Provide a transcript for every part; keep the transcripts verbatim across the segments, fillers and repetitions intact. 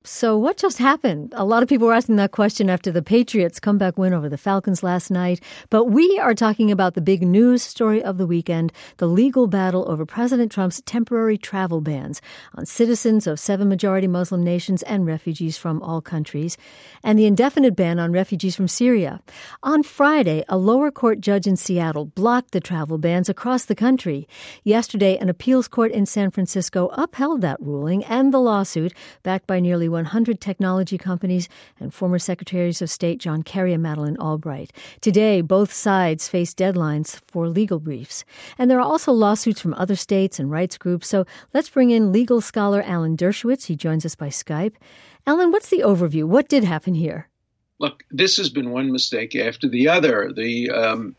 So what just happened? A lot of people were asking that question after the Patriots' comeback win over the Falcons last night. But we are talking about the big news story of the weekend, the legal battle over President Trump's temporary travel bans on citizens of seven majority Muslim nations and refugees from all countries, and the indefinite ban on refugees from Syria. On Friday, a lower court judge in Seattle blocked the travel bans across the country. Yesterday, an appeals court in San Francisco upheld that ruling and the lawsuit backed by nearly one hundred technology companies and former Secretaries of State John Kerry and Madeleine Albright. Today, both sides face deadlines for legal briefs. And there are also lawsuits from other states and rights groups. So let's bring in legal scholar Alan Dershowitz. He joins us by Skype. Alan, what's the overview? What did happen here? Look, this has been one mistake after the other. The um,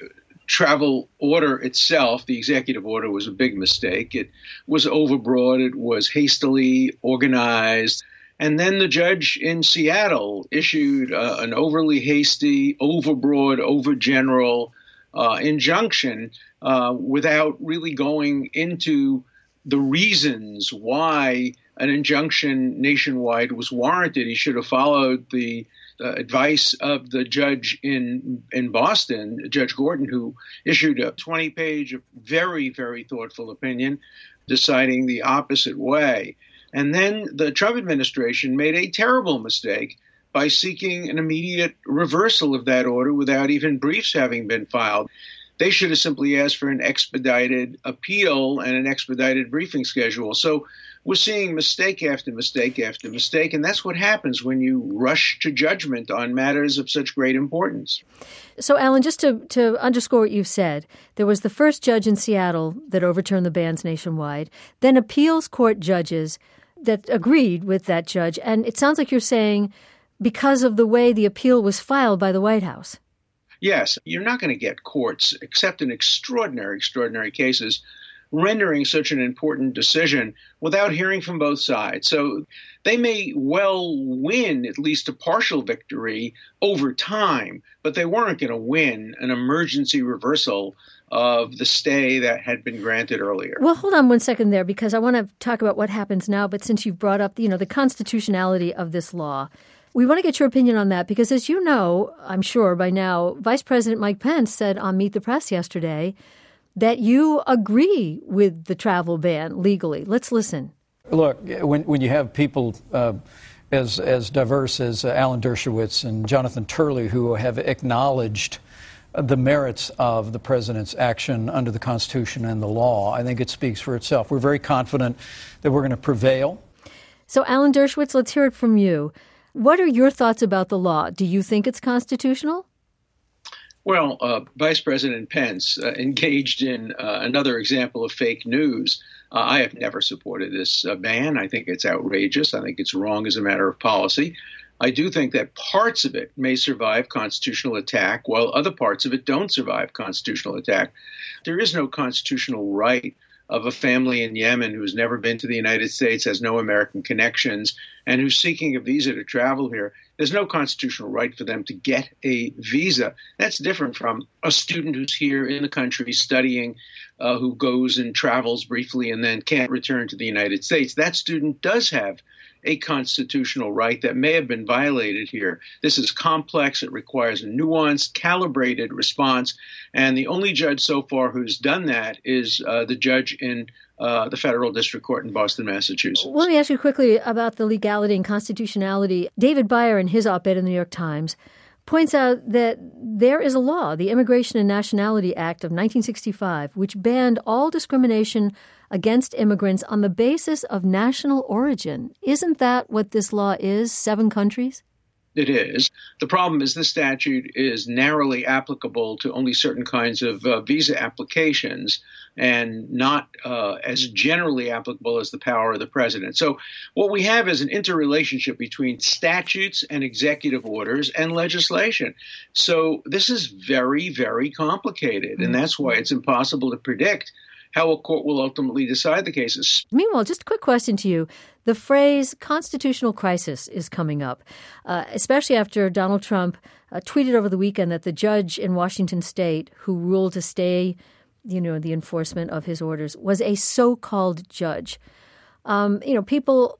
travel order itself, the executive order, was a big mistake. It was overbroad. It was hastily organized. And then the judge in Seattle issued uh, an overly hasty, overbroad, overgeneral uh, injunction uh, without really going into the reasons why an injunction nationwide was warranted. He should have followed the uh, advice of the judge in in Boston, Judge Gordon, who issued a twenty-page, very, very thoughtful opinion, deciding the opposite way. And then the Trump administration made a terrible mistake by seeking an immediate reversal of that order without even briefs having been filed. They should have simply asked for an expedited appeal and an expedited briefing schedule. So we're seeing mistake after mistake after mistake, and that's what happens when you rush to judgment on matters of such great importance. So, Alan, just to, to underscore what you've said, there was the first judge in Seattle that overturned the bans nationwide, then appeals court judges that agreed with that judge. And it sounds like you're saying because of the way the appeal was filed by the White House. Yes, you're not going to get courts, except in extraordinary, extraordinary cases, rendering such an important decision without hearing from both sides. So they may well win at least a partial victory over time, but they weren't going to win an emergency reversal of the stay that had been granted earlier. Well, hold on one second there, because I want to talk about what happens now. But since you've brought up, you know, the constitutionality of this law, we want to get your opinion on that, because as you know, I'm sure by now, Vice President Mike Pence said on Meet the Press yesterday that you agree with the travel ban legally. Let's listen. Look, when when you have people uh, as as diverse as uh, Alan Dershowitz and Jonathan Turley, who have acknowledged the merits of the president's action under the Constitution and the law, I think it speaks for itself. We're very confident that we're going to prevail. So, Alan Dershowitz, let's hear it from you. What are your thoughts about the law? Do you think it's constitutional? Well, uh, Vice President Pence uh, engaged in uh, another example of fake news. Uh, I have never supported this uh, ban. I think it's outrageous. I think it's wrong as a matter of policy. I do think that parts of it may survive constitutional attack, while other parts of it don't survive constitutional attack. There is no constitutional right of a family in Yemen who's never been to the United States, has no American connections, and who's seeking a visa to travel here. There's no constitutional right for them to get a visa. That's different from a student who's here in the country studying, uh, who goes and travels briefly and then can't return to the United States. That student does have a constitutional right that may have been violated here. This is complex. It requires a nuanced, calibrated response. And the only judge so far who's done that is uh, the judge in uh, the federal district court in Boston, Massachusetts. Well, let me ask you quickly about the legality and constitutionality. David Byer, in his op-ed in the New York Times, points out that there is a law, the Immigration and Nationality Act of nineteen sixty-five, which banned all discrimination against immigrants on the basis of national origin. Isn't that what this law is, seven countries? It is. The problem is this statute is narrowly applicable to only certain kinds of uh, visa applications and not uh, as generally applicable as the power of the president. So what we have is an interrelationship between statutes and executive orders and legislation. So this is very, very complicated, mm-hmm. and that's why it's impossible to predict how a court will ultimately decide the cases. Meanwhile, just a quick question to you. The phrase constitutional crisis is coming up, uh, especially after Donald Trump uh, tweeted over the weekend that the judge in Washington state who ruled to stay, you know, the enforcement of his orders was a so-called judge. Um, you know, people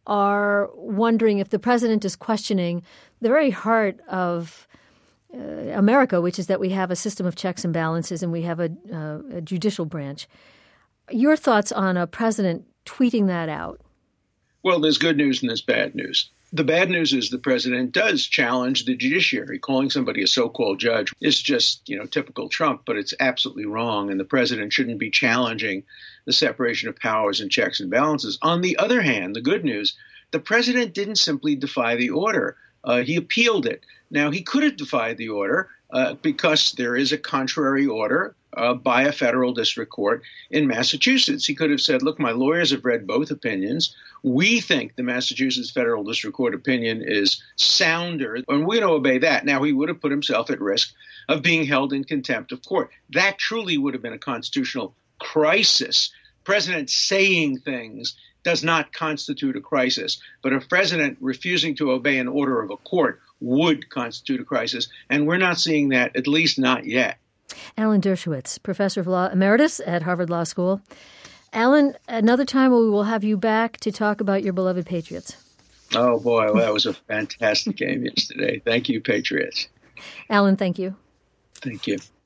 are wondering if the president is questioning the very heart of uh, America, which is that we have a system of checks and balances and we have a, uh, a judicial branch. Your thoughts on a president tweeting that out? Well, there's good news and there's bad news. The bad news is the president does challenge the judiciary. Calling somebody a so-called judge is just, you know, typical Trump, but it's absolutely wrong. And the president shouldn't be challenging the separation of powers and checks and balances. On the other hand, the good news, the president didn't simply defy the order. Uh, he appealed it. Now, he could have defied the order uh, because there is a contrary order uh, by a federal district court in Massachusetts. He could have said, look, my lawyers have read both opinions. We think the Massachusetts federal district court opinion is sounder, and we're going to obey that. Now, he would have put himself at risk of being held in contempt of court. That truly would have been a constitutional crisis. President saying things does not constitute a crisis, but a president refusing to obey an order of a court would constitute a crisis, and we're not seeing that, at least not yet. Alan Dershowitz, professor of law emeritus at Harvard Law School. Alan, another time we will have you back to talk about your beloved Patriots. Oh, boy, well, that was a fantastic game yesterday. Thank you, Patriots. Alan, thank you. Thank you.